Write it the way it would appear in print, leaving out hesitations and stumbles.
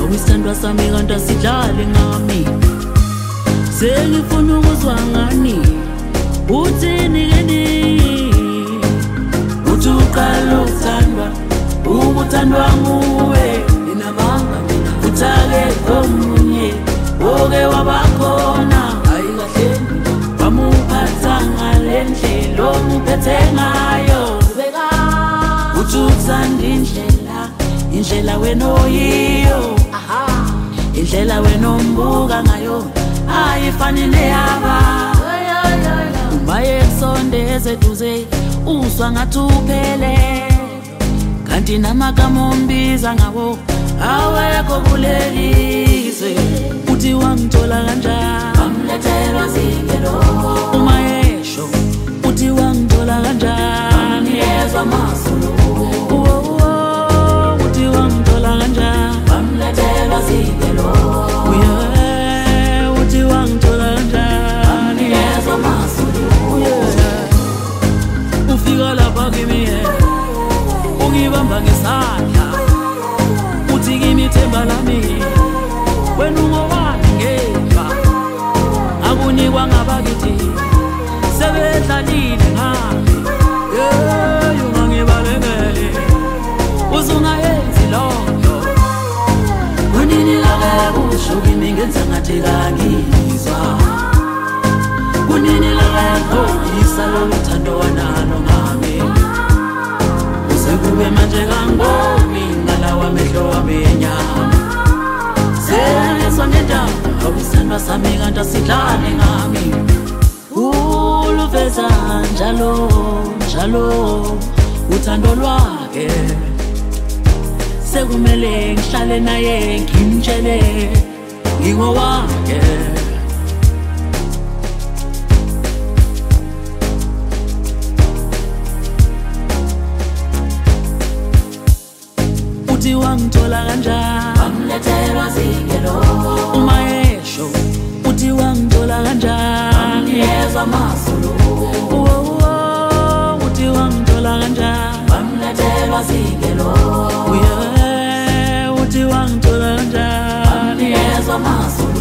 Awusithandwa sami kanti asidlale ngami. Sengifuna ukuzwa ngani uthini keni. Uthi uqala ukuthandwa ukuthandwa nguwe inamanga mina uthake komunye oke wabakhona ayikahle wamuphatha ngale ndlela omuphethe ngayo ubeka uthi uthanda indlela wena oyiyo indlela wena ombuka ngayo ayifani neyaba uma yekusondeze eduze uswa ngathi uphele kanti namagama ombiza ngawo awekho kulelizwe. Uthi wangithola kanjani wamlethelwa zingelo uma yesho uthi wangithola kanjani yezwa amazulu uthi wangithola kanjani wamlethelwa zingelo uthi wangithola kanjani yezwa amazulu ufika lapha kimi ungibamba ngesandla uthi kimi themba lami wena ungowami ngemva akunikwa ngabakithi sebedlalile ngami ungangibalekele uzungayenzi lonto kunini lake kusho kimi ngenza ngathi kangizwa kunini lake khoyisa loluthando wanalo ngami kube manje kangiboni ngalawa amehlo wami enyama sengizwa ngendaba awusithandwa sami kanti asidlale ngami uluveza njalo uthando lwakhe sekumele ngihlale naye ngimtshele ngingowakhe. Uthi wangithola kanjani wamlethelwa zingelo uma yesho uthi wangithola kanjani yezwa amazulu uthi wangithola kanjani wamlethelwa zingelo uthi wangithola kanjani yezwa amazulu